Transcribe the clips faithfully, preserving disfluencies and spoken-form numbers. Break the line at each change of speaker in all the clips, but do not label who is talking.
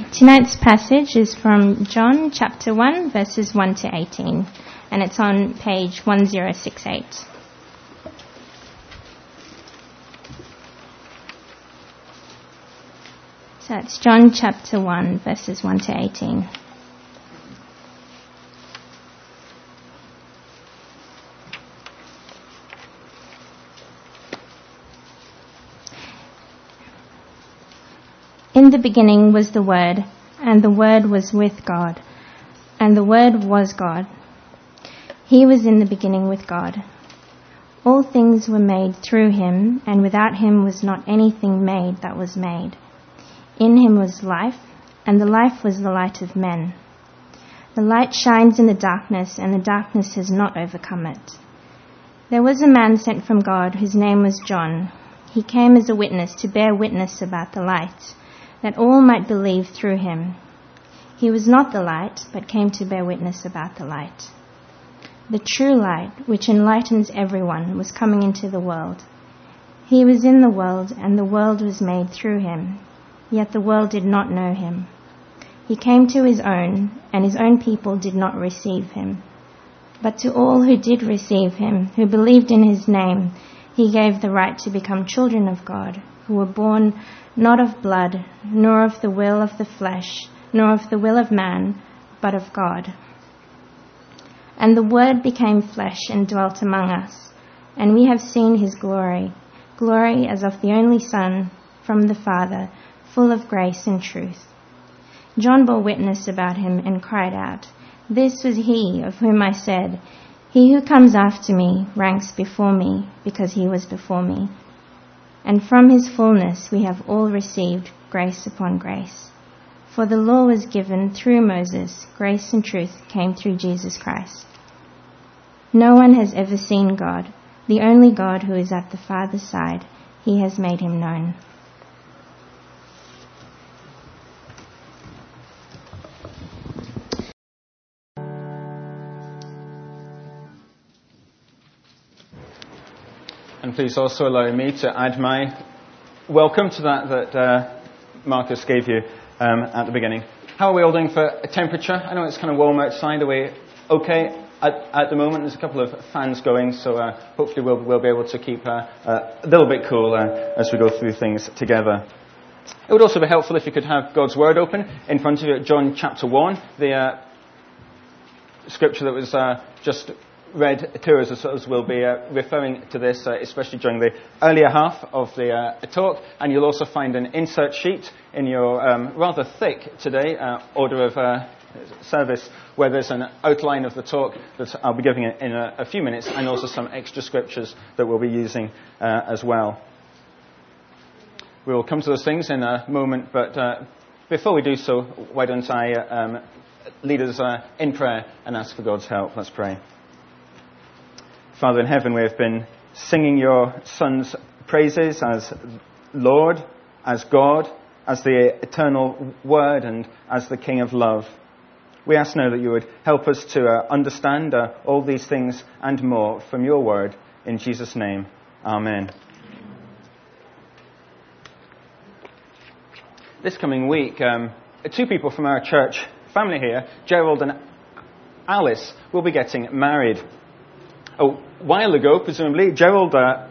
Tonight's passage is from John chapter one, verses one to eighteen, and it's on page one zero six eight. So it's John chapter one, verses one to eighteen. In the beginning was the Word, and the Word was with God, and the Word was God. He was in the beginning with God. All things were made through him, and without him was not anything made that was made. In him was life, and the life was the light of men. The light shines in the darkness, and the darkness has not overcome it. There was a man sent from God whose name was John. He came as a witness to bear witness about the light, that all might believe through him. He was not the light, but came to bear witness about the light. The true light, which enlightens everyone, was coming into the world. He was in the world, and the world was made through him, yet the world did not know him. He came to his own, and his own people did not receive him. But to all who did receive him, who believed in his name, he gave the right to become children of God, who were born not of blood, nor of the will of the flesh, nor of the will of man, but of God. And the Word became flesh and dwelt among us, and we have seen his glory, glory as of the only Son from the Father, full of grace and truth. John bore witness about him and cried out, "This was he of whom I said, 'He who comes after me ranks before me, because he was before me.' And from his fullness we have all received grace upon grace. For the law was given through Moses, grace and truth came through Jesus Christ. No one has ever seen God, the only God who is at the Father's side. He has made him known."
And please also allow me to add my welcome to that that uh, Marcus gave you um, at the beginning. How are we all doing for temperature? I know it's kind of warm outside. Are we okay at, at the moment? There's a couple of fans going, so uh, hopefully we'll, we'll be able to keep uh, uh, a little bit cool uh, as we go through things together. It would also be helpful if you could have God's Word open in front of you at John chapter one, the uh, scripture that was uh, just read to us, as we'll be uh, referring to this, uh, especially during the earlier half of the uh, talk. And you'll also find an insert sheet in your um, rather thick today uh, order of uh, service, where there's an outline of the talk that I'll be giving in a, a few minutes, and also some extra scriptures that we'll be using uh, as well. We will come to those things in a moment, but uh, before we do so, why don't I uh, um, lead us uh, in prayer and ask for God's help. Let's pray. Father in heaven, we have been singing your Son's praises as Lord, as God, as the eternal Word, and as the King of love. We ask now that you would help us to uh, understand uh, all these things and more from your Word. In Jesus' name, Amen. This coming week, um, two people from our church family here, Gerald and Alice, will be getting married. A while ago, presumably, Gerald uh,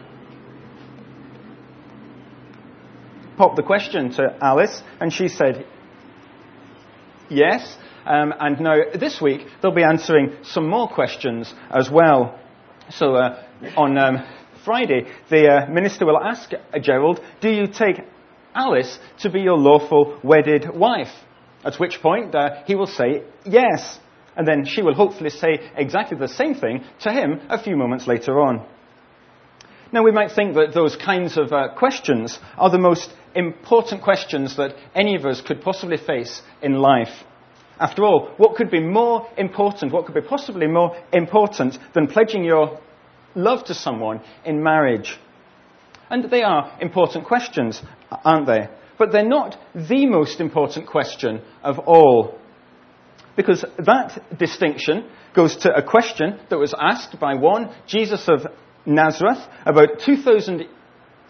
popped the question to Alice, and she said yes. Um, and now, this week, they'll be answering some more questions as well. So, uh, on um, Friday, the uh, minister will ask uh, Gerald, "Do you take Alice to be your lawful wedded wife?" At which point, uh, he will say yes. And then she will hopefully say exactly the same thing to him a few moments later on. Now, we might think that those kinds of uh, questions are the most important questions that any of us could possibly face in life. After all, what could be more important, what could be possibly more important than pledging your love to someone in marriage? And they are important questions, aren't they? But they're not the most important question of all. Because that distinction goes to a question that was asked by one Jesus of Nazareth about two thousand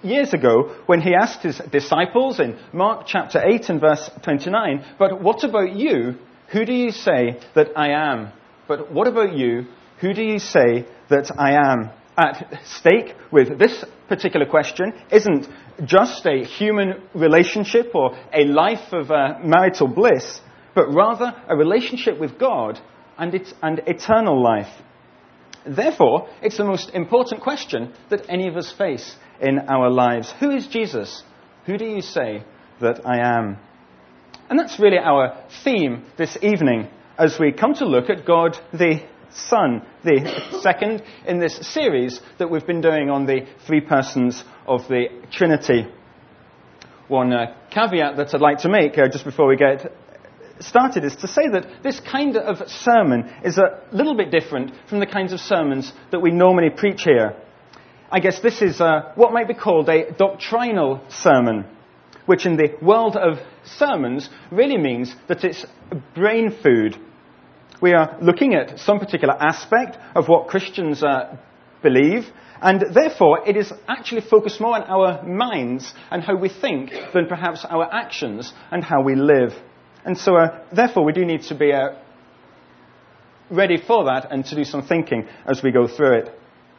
years ago when he asked his disciples in Mark chapter eight and verse twenty-nine, "But what about you? Who do you say that I am?" But what about you? Who do you say that I am? At stake with this particular question isn't just a human relationship or a life of uh, marital bliss, but rather a relationship with God and, it, and eternal life. Therefore, it's the most important question that any of us face in our lives. Who is Jesus? Who do you say that I am? And that's really our theme this evening as we come to look at God the Son, the second in this series that we've been doing on the three persons of the Trinity. One uh, caveat that I'd like to make uh, just before we get started is to say that this kind of sermon is a little bit different from the kinds of sermons that we normally preach here. I guess this is uh, what might be called a doctrinal sermon, which in the world of sermons really means that it's brain food. We are looking at some particular aspect of what Christians uh, believe, and therefore it is actually focused more on our minds and how we think than perhaps our actions and how we live. And so, uh, therefore, we do need to be uh, ready for that and to do some thinking as we go through it.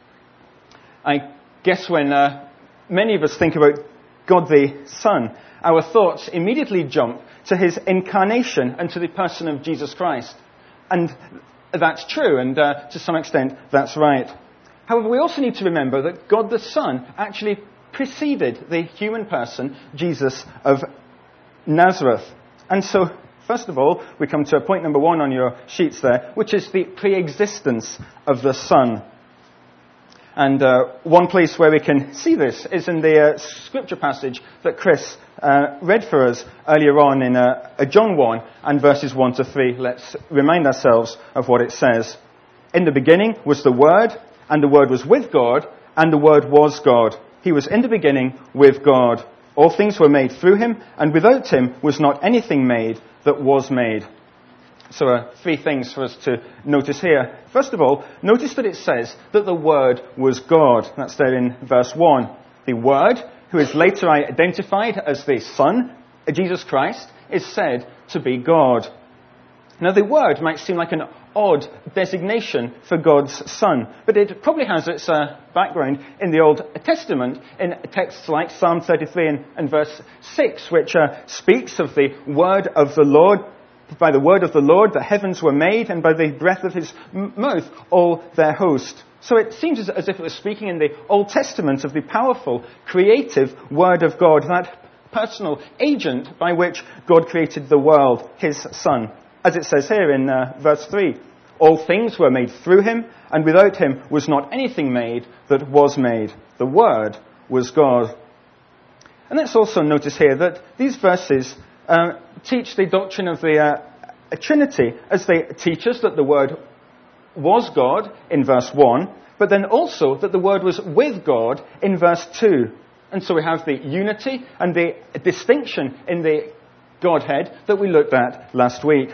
I guess when uh, many of us think about God the Son, our thoughts immediately jump to his incarnation and to the person of Jesus Christ. And that's true, and uh, to some extent that's right. However, we also need to remember that God the Son actually preceded the human person, Jesus of Nazareth. And so, first of all, we come to point number one on your sheets there, which is the pre-existence of the Son. And uh, one place where we can see this is in the uh, scripture passage that Chris uh, read for us earlier on in uh, John one and verses one to three. Let's remind ourselves of what it says. "In the beginning was the Word, and the Word was with God, and the Word was God. He was in the beginning with God. All things were made through him, and without him was not anything made that was made." So uh, three things for us to notice here. First of all, notice that it says that the Word was God. That's there in verse one. The Word, who is later identified as the Son, Jesus Christ, is said to be God. Now, the Word might seem like an odd designation for God's Son, but it probably has its uh, background in the Old Testament in texts like Psalm thirty-three and, and verse six, which uh, speaks of the word of the Lord. "By the word of the Lord the heavens were made, and by the breath of his m- mouth all their host." So it seems as, as if it was speaking in the Old Testament of the powerful, creative word of God, that personal agent by which God created the world, his Son. As it says here in uh, verse three, "All things were made through him, and without him was not anything made that was made. The Word was God." And let's also notice here that these verses uh, teach the doctrine of the uh, Trinity, as they teach us that the Word was God in verse one, but then also that the Word was with God in verse two. And so we have the unity and the distinction in the Godhead that we looked at last week.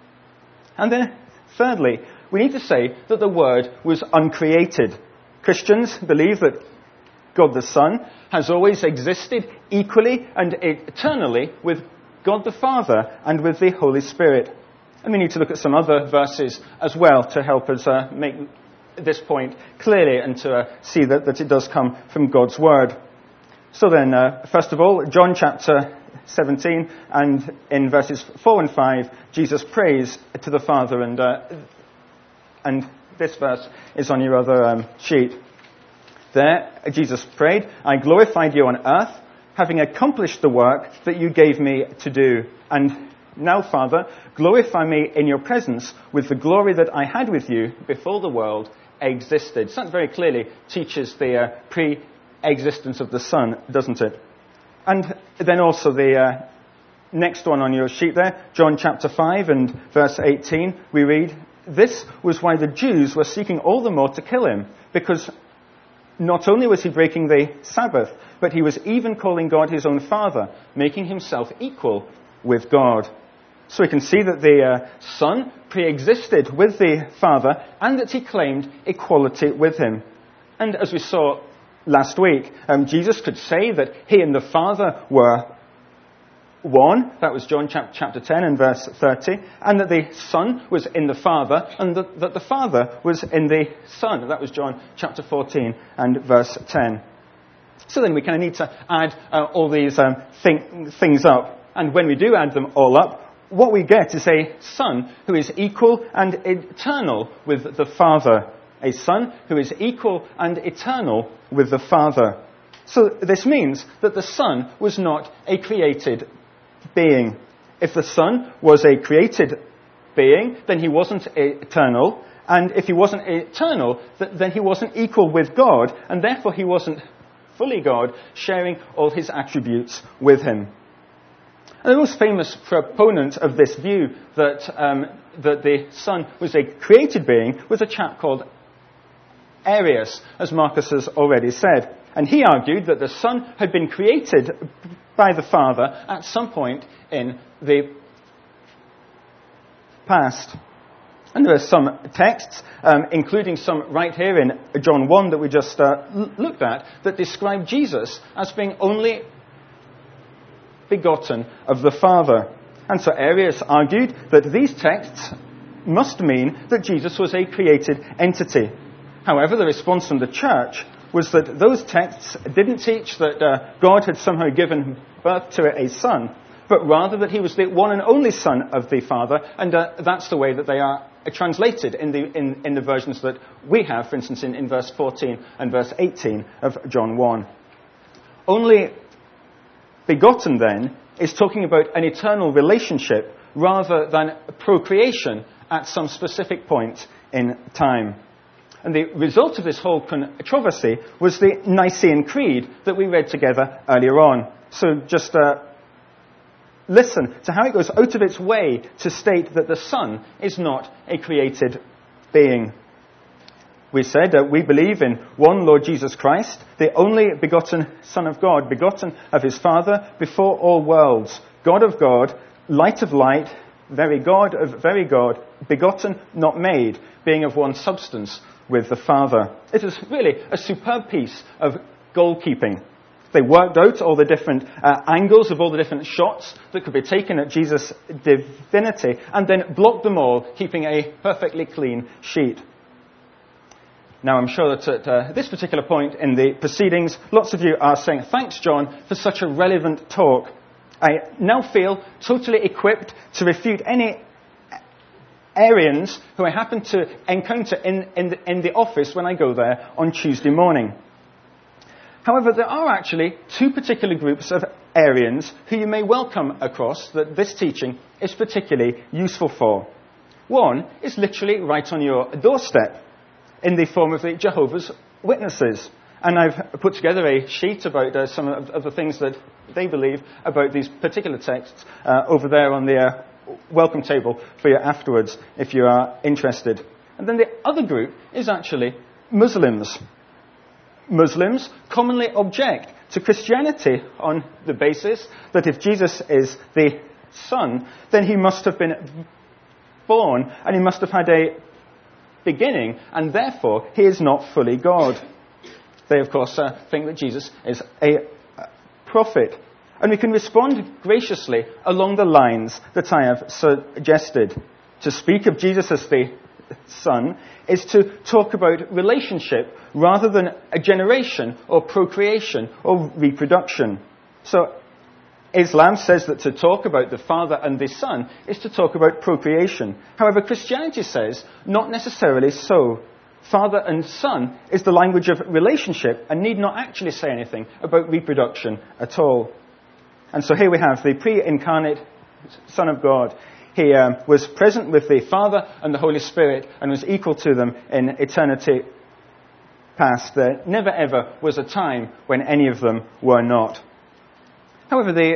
And then, thirdly, we need to say that the Word was uncreated. Christians believe that God the Son has always existed equally and eternally with God the Father and with the Holy Spirit. And we need to look at some other verses as well to help us uh, make this point clearly and to uh, see that, that it does come from God's Word. So then, uh, first of all, John chapter seventeen, and in verses four and five, Jesus prays to the Father, and uh, and this verse is on your other um, sheet. There, Jesus prayed, "I glorified you on earth, having accomplished the work that you gave me to do. And now, Father, glorify me in your presence with the glory that I had with you before the world existed." So that very clearly teaches the uh, pre-existence of the Son, doesn't it? And then also the uh, next one on your sheet there, John chapter five and verse eighteen, we read, "This was why the Jews were seeking all the more to kill him, because not only was he breaking the Sabbath, but he was even calling God his own Father, making himself equal with God." So we can see that the uh, Son pre-existed with the Father and that he claimed equality with him. And as we saw last week, um, Jesus could say that he and the Father were one. That was John chapter ten and verse thirty. And that the Son was in the Father, and that, that the Father was in the Son. That was John chapter fourteen and verse ten. So then we kind of need to add uh, all these um, thing, things up. And when we do add them all up, what we get is a Son who is equal and eternal with the Father. A Son who is equal and eternal with the Father. So this means that the Son was not a created being. If the Son was a created being, then he wasn't eternal. And if he wasn't eternal, then he wasn't equal with God. And therefore he wasn't fully God, sharing all his attributes with him. And the most famous proponent of this view that, um, that the Son was a created being was a chap called Arius, as Marcus has already said. And he argued that the Son had been created by the Father at some point in the past. And there are some texts, um, including some right here in John one that we just uh, l- looked at, that describe Jesus as being only begotten of the Father. And so Arius argued that these texts must mean that Jesus was a created entity. However, the response from the church was that those texts didn't teach that uh, God had somehow given birth to a son, but rather that he was the one and only Son of the Father, and uh, that's the way that they are translated in the in, in the versions that we have, for instance, in, in verse fourteen and verse eighteen of John one. Only begotten, then, is talking about an eternal relationship rather than procreation at some specific point in time. And the result of this whole controversy was the Nicene Creed that we read together earlier on. So just uh, listen to how it goes out of its way to state that the Son is not a created being. We said that we believe in one Lord Jesus Christ, the only begotten Son of God, begotten of his Father before all worlds, God of God, light of light, very God of very God, begotten, not made, being of one substance with the Father. It is really a superb piece of goalkeeping. They worked out all the different uh, angles of all the different shots that could be taken at Jesus' divinity and then blocked them all, keeping a perfectly clean sheet. Now, I'm sure that at uh, this particular point in the proceedings, lots of you are saying, "Thanks, John, for such a relevant talk. I now feel totally equipped to refute any Arians who I happen to encounter in, in, the, in the office when I go there on Tuesday morning." However, there are actually two particular groups of Arians who you may well come across that this teaching is particularly useful for. One is literally right on your doorstep in the form of the Jehovah's Witnesses. And I've put together a sheet about uh, some of, of the things that they believe about these particular texts uh, over there on the uh, welcome table for you afterwards if you are interested. And then the other group is actually Muslims. Muslims commonly object to Christianity on the basis that if Jesus is the Son, then he must have been born and he must have had a beginning, and therefore he is not fully God. They, of course, uh, think that Jesus is a prophet. And we can respond graciously along the lines that I have suggested. To speak of Jesus as the Son is to talk about relationship rather than a generation or procreation or reproduction. So Islam says that to talk about the Father and the Son is to talk about procreation. However, Christianity says not necessarily so. Father and Son is the language of relationship and need not actually say anything about reproduction at all. And so here we have the pre-incarnate Son of God. He um, was present with the Father and the Holy Spirit and was equal to them in eternity past. There never ever was a time when any of them were not. However, the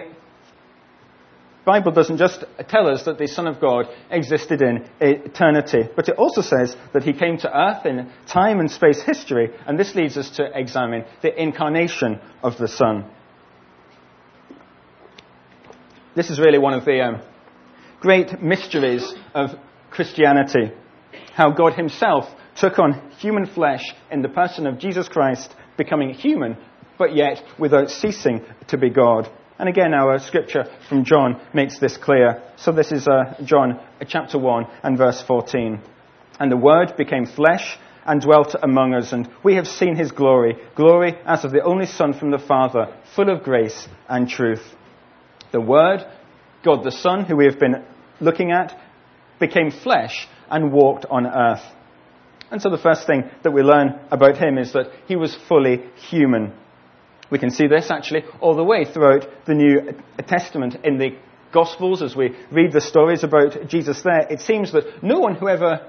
Bible doesn't just tell us that the Son of God existed in eternity, but it also says that he came to earth in time and space history, and this leads us to examine the incarnation of the Son. This is really one of the um, great mysteries of Christianity, how God himself took on human flesh in the person of Jesus Christ becoming human, but yet without ceasing to be God. And again, our scripture from John makes this clear. So this is uh, John chapter one and verse fourteen. And the Word became flesh and dwelt among us, and we have seen his glory, glory as of the only Son from the Father, full of grace and truth. The Word, God the Son, who we have been looking at, became flesh and walked on earth. And so the first thing that we learn about him is that he was fully human. We can see this actually all the way throughout the New Testament. In the Gospels, as we read the stories about Jesus there, it seems that no one who ever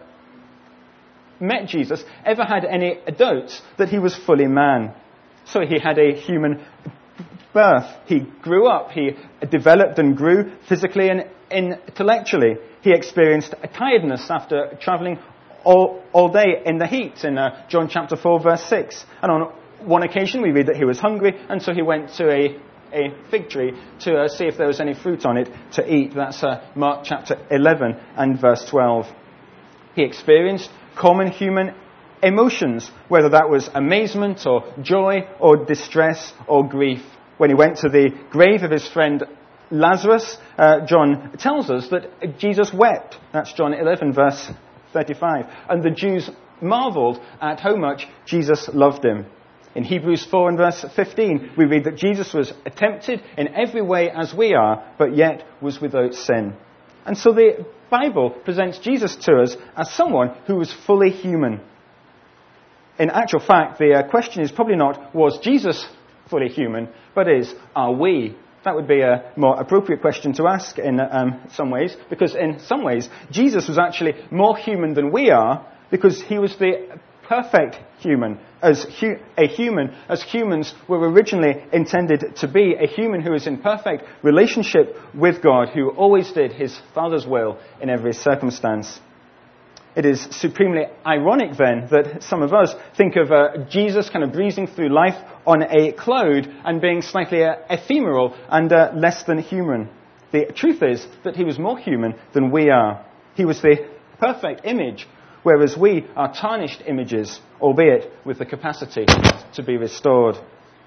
met Jesus ever had any doubts that he was fully man. So he had a human birth. He grew up. He developed and grew physically and intellectually. He experienced a tiredness after travelling all, all day in the heat in uh, John chapter four verse six. And on one occasion we read that he was hungry, and so he went to a, a fig tree to uh, see if there was any fruit on it to eat. That's uh, Mark chapter eleven and verse twelve. He experienced common human emotions, whether that was amazement or joy or distress or grief. When he went to the grave of his friend Lazarus, uh, John tells us that Jesus wept. That's John eleven verse thirty-five. And the Jews marveled at how much Jesus loved him. In Hebrews four and verse fifteen, we read that Jesus was tempted in every way as we are, but yet was without sin. And so the Bible presents Jesus to us as someone who was fully human. In actual fact, the uh, question is probably not, was Jesus fully human, but is, are we? That would be a more appropriate question to ask in um, some ways, because in some ways, Jesus was actually more human than we are, because he was the perfect human, as hu- a human, as humans were originally intended to be, a human who is in perfect relationship with God, who always did his Father's will in every circumstance. It is supremely ironic then that some of us think of uh, Jesus kind of breezing through life on a cloud and being slightly uh, ephemeral and uh, less than human. The truth is that he was more human than we are. He was the perfect image, whereas we are tarnished images, albeit with the capacity to be restored.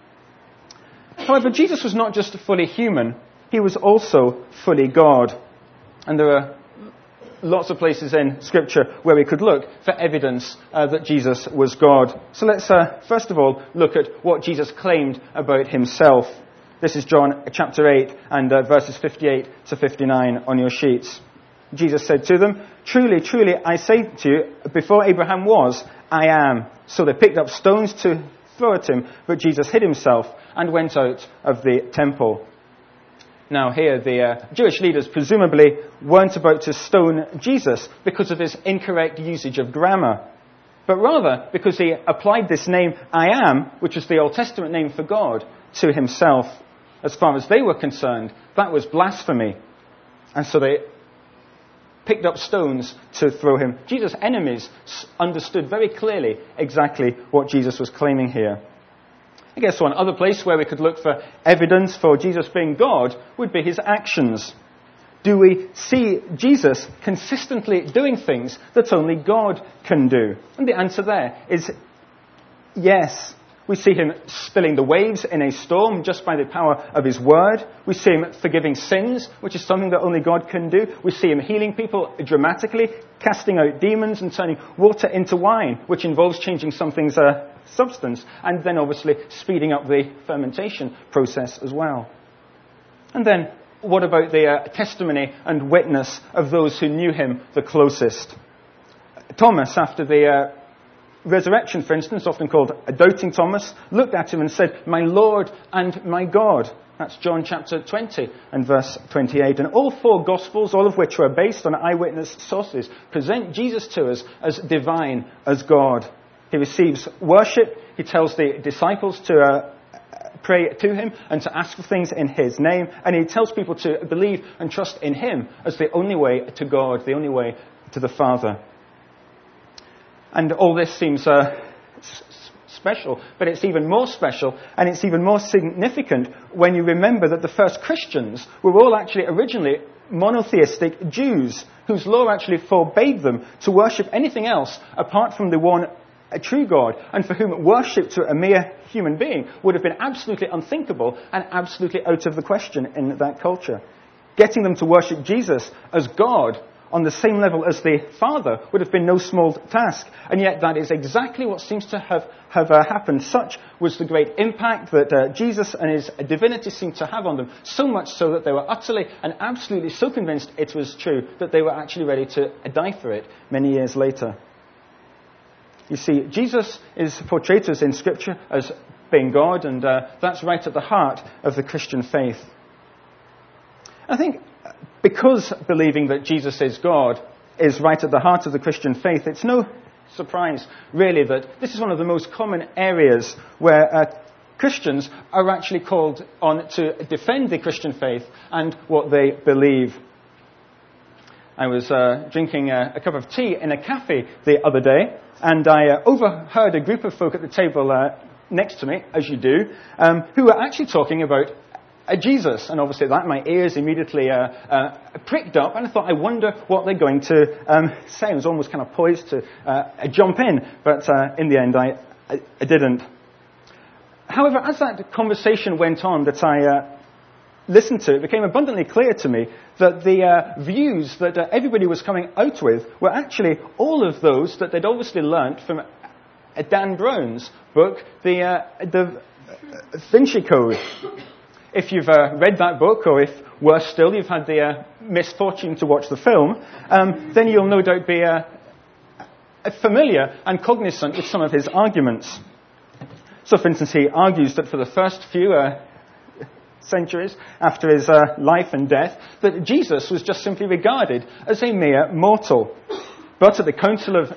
However, Jesus was not just fully human, he was also fully God. And there are lots of places in Scripture where we could look for evidence uh, that Jesus was God. So let's uh, first of all look at what Jesus claimed about himself. This is John chapter eight and uh, verses fifty-eight to fifty-nine on your sheets. Jesus said to them, "Truly, truly, I say to you, before Abraham was, I am." So they picked up stones to throw at him, but Jesus hid himself and went out of the temple. Now here, the uh, Jewish leaders presumably weren't about to stone Jesus because of his incorrect usage of grammar, but rather because he applied this name, I am, which is the Old Testament name for God, to himself. As far as they were concerned, that was blasphemy. And so they picked up stones to throw him. Jesus' enemies understood very clearly exactly what Jesus was claiming here. I guess one other place where we could look for evidence for Jesus being God would be his actions. Do we see Jesus consistently doing things that only God can do? And the answer there is yes. We see him stilling the waves in a storm just by the power of his word. We see him forgiving sins, which is something that only God can do. We see him healing people dramatically, casting out demons and turning water into wine, which involves changing something's uh, substance, and then obviously speeding up the fermentation process as well. And then, what about the uh, testimony and witness of those who knew him the closest? Thomas, after the uh, resurrection, for instance, often called a doubting Thomas, looked at him and said, "My Lord and my God." That's John chapter twenty and verse twenty-eight. And all four Gospels, all of which were based on eyewitness sources, present Jesus to us as divine, as God. He receives worship. He tells the disciples to uh, pray to him and to ask for things in his name. And he tells people to believe and trust in him as the only way to God, the only way to the Father. And all this seems uh, s- special, but it's even more special and it's even more significant when you remember that the first Christians were all actually originally monotheistic Jews whose law actually forbade them to worship anything else apart from the one a true God, and for whom worship to a mere human being would have been absolutely unthinkable and absolutely out of the question in that culture. Getting them to worship Jesus as God on the same level as the Father would have been no small task, and yet that is exactly what seems to have, have uh, happened. Such was the great impact that uh, Jesus and his divinity seemed to have on them, so much so that they were utterly and absolutely so convinced it was true that they were actually ready to die for it many years later. You see, Jesus is portrayed to us in Scripture as being God, and uh, that's right at the heart of the Christian faith. I think because believing that Jesus is God is right at the heart of the Christian faith, it's no surprise, really, that this is one of the most common areas where uh, Christians are actually called on to defend the Christian faith and what they believe. I was uh, drinking a, a cup of tea in a cafe the other day, and I uh, overheard a group of folk at the table uh, next to me, as you do, um, who were actually talking about Uh, Jesus, and obviously that my ears immediately uh, uh, pricked up, and I thought, I wonder what they're going to um, say. I was almost kind of poised to uh, jump in, but uh, in the end I, I, I didn't. However, as that conversation went on that I uh, listened to, it became abundantly clear to me that the uh, views that uh, everybody was coming out with were actually all of those that they'd obviously learnt from uh, Dan Brown's book, the, uh, the Vinci Code. If you've uh, read that book, or if, worse still, you've had the uh, misfortune to watch the film, um, then you'll no doubt be uh, familiar and cognizant with some of his arguments. So, for instance, he argues that for the first few uh, centuries after his uh, life and death, that Jesus was just simply regarded as a mere mortal. But at the Council of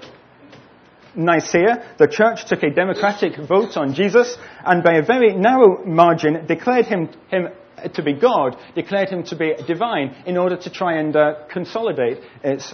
Nicaea, the church took a democratic vote on Jesus, and by a very narrow margin declared him, him to be God, declared him to be divine, in order to try and uh, consolidate its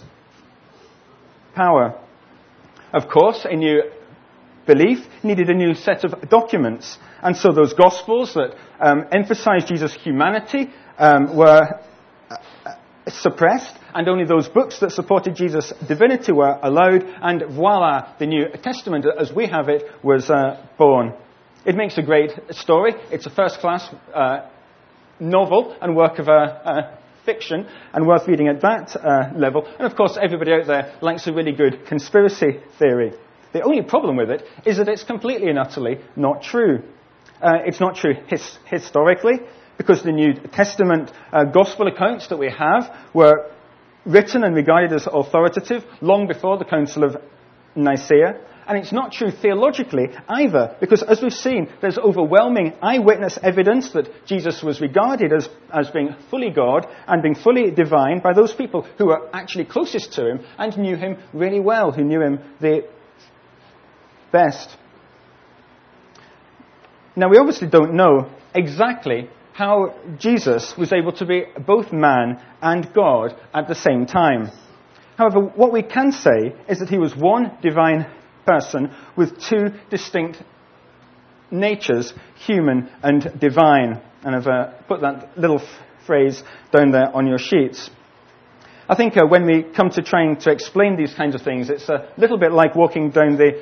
power. Of course, a new belief needed a new set of documents, and so those Gospels that um, emphasized Jesus' humanity um, were uh, suppressed, and only those books that supported Jesus' divinity were allowed, and voila, the New Testament, as we have it, was uh, born. It makes a great story. It's a first-class uh, novel and work of uh, uh, fiction, and worth reading at that uh, level. And of course, everybody out there likes a really good conspiracy theory. The only problem with it is that it's completely and utterly not true. Uh, it's not true his- historically, because the New Testament uh, gospel accounts that we have were written and regarded as authoritative long before the Council of Nicaea. And it's not true theologically either, because as we've seen, there's overwhelming eyewitness evidence that Jesus was regarded as, as being fully God and being fully divine by those people who were actually closest to him and knew him really well, who knew him the best. Now, we obviously don't know exactly how Jesus was able to be both man and God at the same time. However, what we can say is that he was one divine person with two distinct natures, human and divine. And I've uh, put that little f- phrase down there on your sheets. I think uh, when we come to trying to explain these kinds of things, it's a little bit like walking down the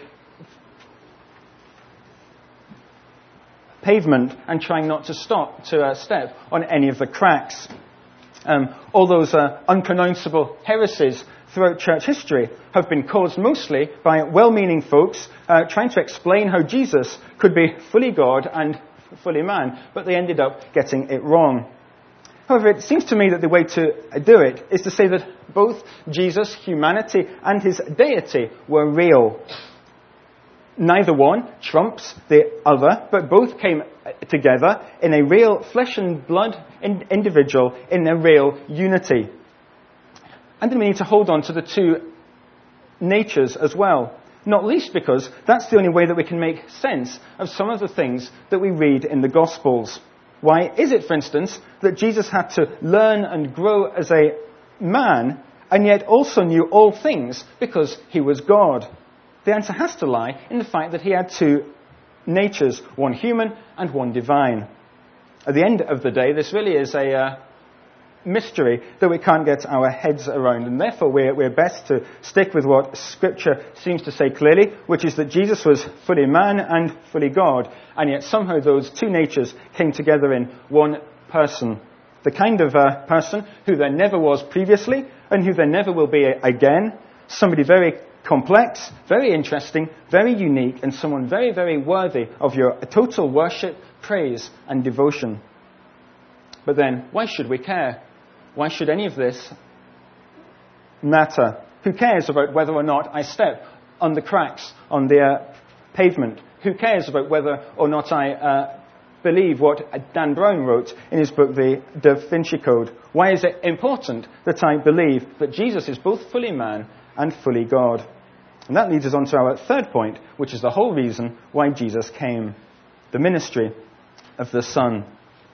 pavement and trying not to stop to uh, step on any of the cracks. Um, all those uh, unpronounceable heresies throughout church history have been caused mostly by well-meaning folks uh, trying to explain how Jesus could be fully God and fully man, but they ended up getting it wrong. However, it seems to me that the way to do it is to say that both Jesus' humanity and his deity were real. Neither one trumps the other, but both came together in a real flesh and blood individual in a real unity. And then we need to hold on to the two natures as well, not least because that's the only way that we can make sense of some of the things that we read in the Gospels. Why is it, for instance, that Jesus had to learn and grow as a man and yet also knew all things because he was God? The answer has to lie in the fact that he had two natures, one human and one divine. At the end of the day, this really is a uh, mystery that we can't get our heads around. And therefore, we're, we're best to stick with what Scripture seems to say clearly, which is that Jesus was fully man and fully God. And yet somehow those two natures came together in one person. The kind of uh, person who there never was previously and who there never will be again. Somebody very complex, very interesting, very unique, and someone very, very worthy of your total worship, praise, and devotion. But then, why should we care? Why should any of this matter? Who cares about whether or not I step on the cracks on the uh, pavement? Who cares about whether or not I uh, believe what Dan Brown wrote in his book, The Da Vinci Code? Why is it important that I believe that Jesus is both fully man and fully God? And that leads us on to our third point, which is the whole reason why Jesus came. The ministry of the Son.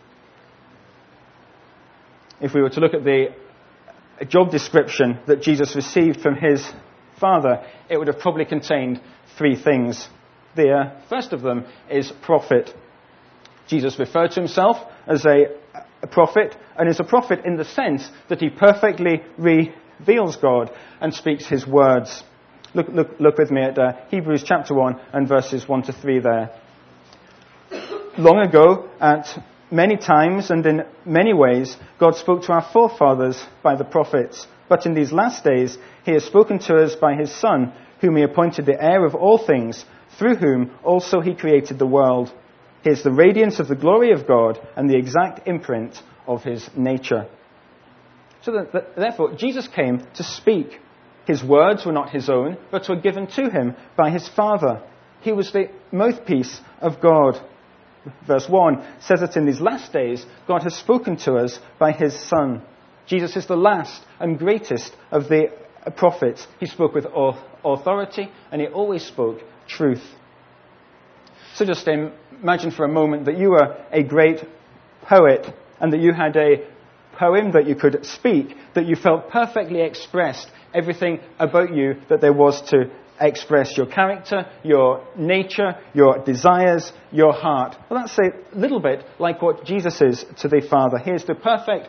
If we were to look at the job description that Jesus received from his Father, it would have probably contained three things. The uh, first of them is prophet. Jesus referred to himself as a, a prophet, and is a prophet in the sense that he perfectly reveals God and speaks his words. Look, look, look with me at uh, Hebrews chapter one and verses one to three there. Long ago, at many times and in many ways, God spoke to our forefathers by the prophets. But in these last days, he has spoken to us by his Son, whom he appointed the heir of all things, through whom also he created the world. He is the radiance of the glory of God and the exact imprint of his nature. So that, that, therefore, Jesus came to speak. His words were not his own, but were given to him by his Father. He was the mouthpiece of God. Verse one says that in these last days, God has spoken to us by his Son. Jesus is the last and greatest of the prophets. He spoke with authority, and he always spoke truth. So just imagine for a moment that you were a great poet, and that you had a poem that you could speak, that you felt perfectly expressed everything about you that there was to express, your character, your nature, your desires, your heart. Well, that's a little bit like what Jesus is to the Father. Here's the perfect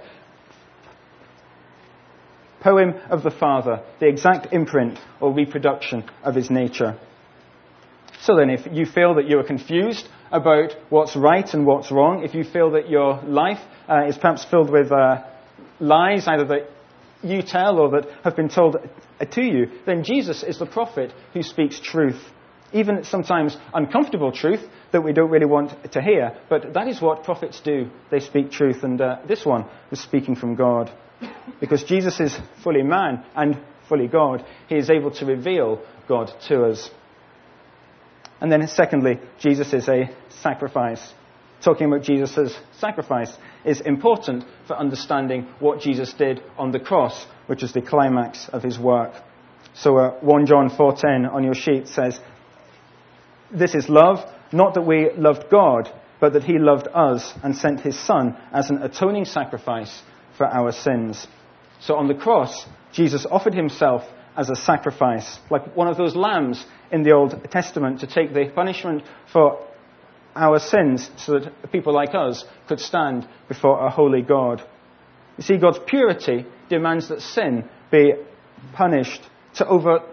poem of the Father, the exact imprint or reproduction of his nature. So then, if you feel that you are confused about what's right and what's wrong, if you feel that your life uh, is perhaps filled with uh, lies, either that you tell or that have been told to you, then Jesus is the prophet who speaks truth. Even sometimes uncomfortable truth that we don't really want to hear. But that is what prophets do. They speak truth. And uh, this one was speaking from God. Because Jesus is fully man and fully God, he is able to reveal God to us. And then secondly, Jesus is a sacrifice. Talking about Jesus' sacrifice is important for understanding what Jesus did on the cross, which is the climax of his work. So uh, First John four ten on your sheet says, "This is love, not that we loved God, but that he loved us and sent his Son as an atoning sacrifice for our sins." So on the cross, Jesus offered himself as a sacrifice, like one of those lambs in the Old Testament, to take the punishment for our sins so that people like us could stand before a holy God. You see, God's purity demands that sin be punished. To overlook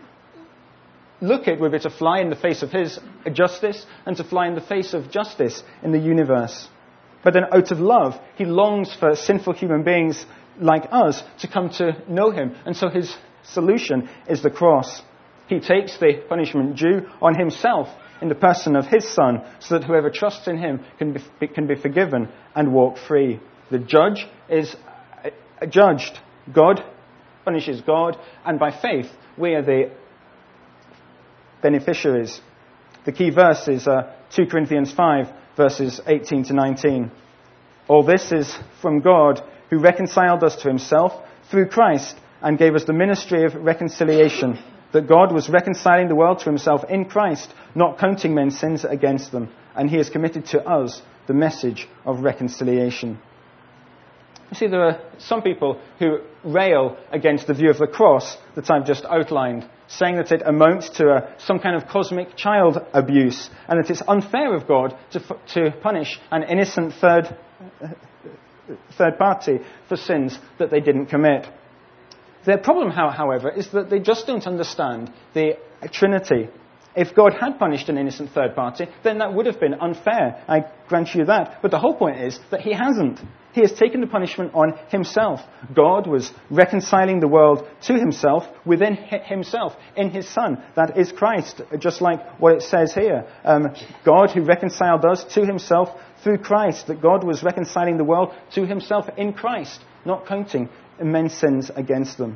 it would be to fly in the face of his justice and to fly in the face of justice in the universe. But then out of love, he longs for sinful human beings like us to come to know him. And so his solution is the cross. He takes the punishment due on himself in the person of his Son, so that whoever trusts in him can be, can be forgiven and walk free. The judge is judged. God punishes God, and by faith we are the beneficiaries. The key verse is uh, two Corinthians five, verses eighteen to nineteen. "All this is from God, who reconciled us to himself through Christ and gave us the ministry of reconciliation, that God was reconciling the world to himself in Christ, not counting men's sins against them, and he has committed to us the message of reconciliation." You see, there are some people who rail against the view of the cross that I've just outlined, saying that it amounts to a, some kind of cosmic child abuse, and that it's unfair of God to, to punish an innocent third third party for sins that they didn't commit. Their problem, however, is that they just don't understand the Trinity. If God had punished an innocent third party, then that would have been unfair. I grant you that. But the whole point is that he hasn't. He has taken the punishment on himself. God was reconciling the world to himself within himself, in his Son. That is Christ, just like what it says here. Um, God who reconciled us to himself through Christ. That God was reconciling the world to himself in Christ, not counting men's sins against them.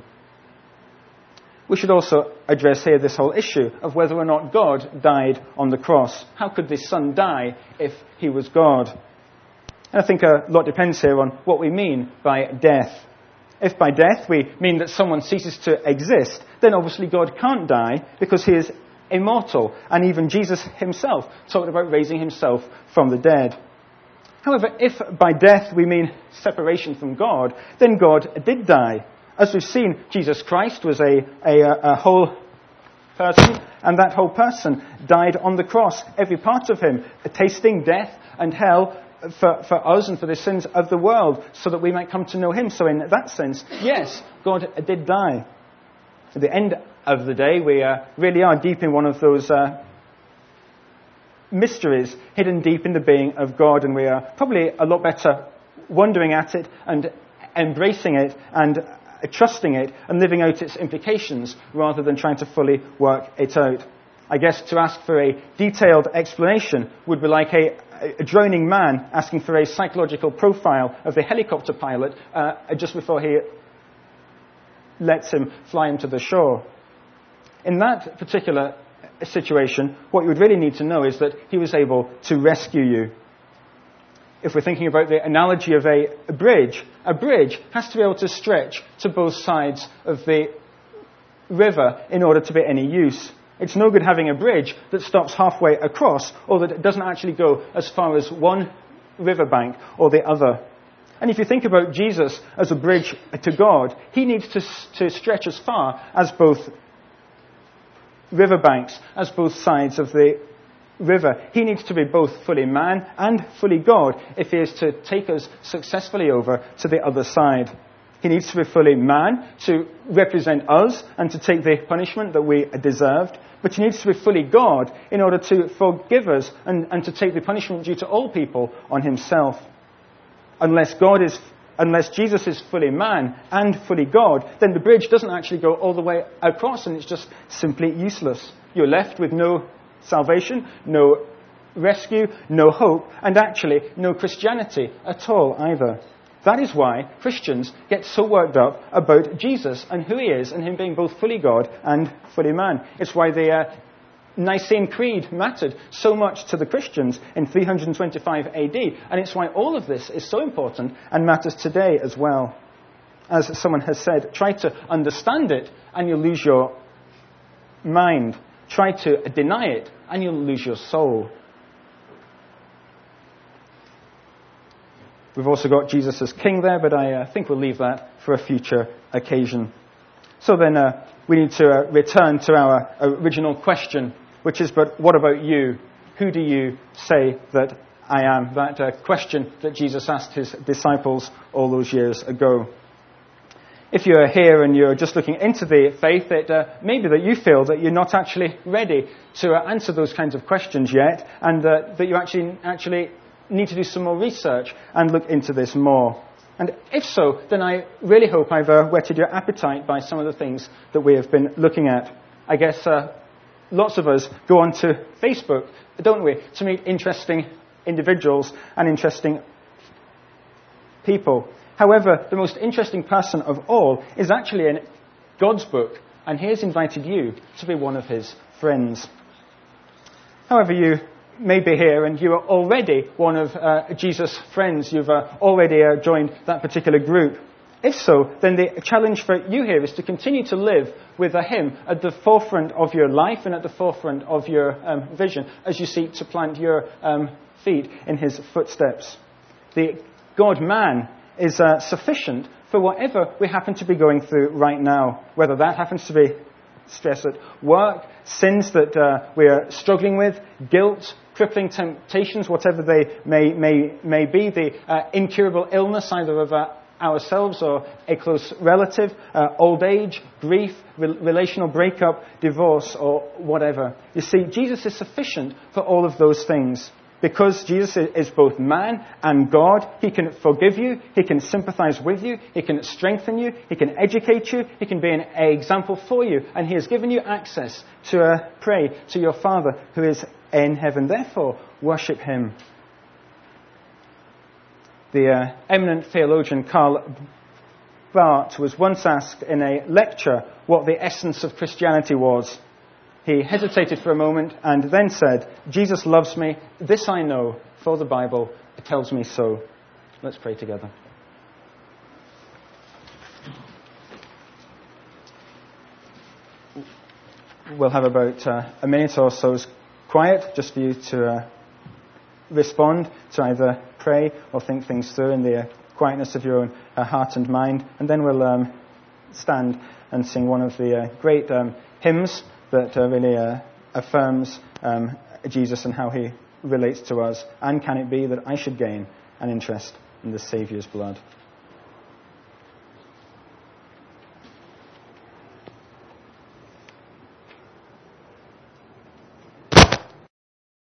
We should also address here this whole issue of whether or not God died on the cross. How could the Son die if he was God? And I think a lot depends here on what we mean by death. If by death we mean that someone ceases to exist, then obviously God can't die because he is immortal. And even Jesus himself talked about raising himself from the dead. However, if by death we mean separation from God, then God did die. As we've seen, Jesus Christ was a, a, a whole person, and that whole person died on the cross. Every part of him, tasting death and hell for, for us and for the sins of the world, so that we might come to know him. So in that sense, yes, God did die. At the end of the day, we uh, really are deep in one of those uh, mysteries hidden deep in the being of God, and we are probably a lot better wondering at it and embracing it and trusting it and living out its implications rather than trying to fully work it out. I guess to ask for a detailed explanation would be like a, a droning man asking for a psychological profile of the helicopter pilot uh, just before he lets him fly him to the shore. In that particular situation, what you would really need to know is that he was able to rescue you. If we're thinking about the analogy of a, a bridge, a bridge has to be able to stretch to both sides of the river in order to be any use. It's no good having a bridge that stops halfway across, or that it doesn't actually go as far as one riverbank or the other. And if you think about Jesus as a bridge to God, he needs to, to stretch as far as both riverbanks, as both sides of the river. He needs to be both fully man and fully God if he is to take us successfully over to the other side. He needs to be fully man to represent us and to take the punishment that we deserved. But he needs to be fully God in order to forgive us and, and to take the punishment due to all people on himself. Unless God is, unless Jesus is fully man and fully God, then the bridge doesn't actually go all the way across, and it's just simply useless. You're left with no salvation, no rescue, no hope, and actually no Christianity at all either. That is why Christians get so worked up about Jesus and who he is, and him being both fully God and fully man. It's why the uh, Nicene Creed mattered so much to the Christians in three twenty-five A D, and it's why all of this is so important and matters today as well. As someone has said, try to understand it and you'll lose your mind. Try to deny it and you'll lose your soul. We've also got Jesus as king there, but I uh, think we'll leave that for a future occasion. So then uh, we need to uh, return to our original question, which is, but what about you? Who do you say that I am? That uh, question that Jesus asked his disciples all those years ago. If you're here and you're just looking into the faith, it uh, may be that you feel that you're not actually ready to uh, answer those kinds of questions yet, and uh, that you actually actually need to do some more research and look into this more. And if so, then I really hope I've uh, whetted your appetite by some of the things that we have been looking at. I guess uh, lots of us go onto Facebook, don't we, to meet interesting individuals and interesting people. However, the most interesting person of all is actually in God's book, and he has invited you to be one of his friends. However, you may be here and you are already one of uh, Jesus' friends. You've uh, already uh, joined that particular group. If so, then the challenge for you here is to continue to live with uh, him at the forefront of your life and at the forefront of your um, vision as you seek to plant your um, feet in his footsteps. The God-man is uh, sufficient for whatever we happen to be going through right now, whether that happens to be stress at work, sins that uh, we're struggling with, guilt, crippling temptations, whatever they may, may, may be, the uh, incurable illness either of uh, ourselves or a close relative, uh, old age, grief, re- relational breakup, divorce, or whatever. You see, Jesus is sufficient for all of those things. Because Jesus is both man and God, he can forgive you, he can sympathize with you, he can strengthen you, he can educate you, he can be an example for you, and he has given you access to uh, pray to your Father who is in heaven. Therefore, worship him. The uh, eminent theologian Karl Barth was once asked in a lecture what the essence of Christianity was. He hesitated for a moment and then said, Jesus loves me, this I know, for the Bible tells me so. Let's pray together. We'll have about uh, a minute or so's quiet just for you to uh, respond, to either pray or think things through in the uh, quietness of your own uh, heart and mind. And then we'll um, stand and sing one of the uh, great um, hymns that uh, really uh, affirms um, Jesus and how he relates to us. And can it be that I should gain an interest in the Saviour's blood?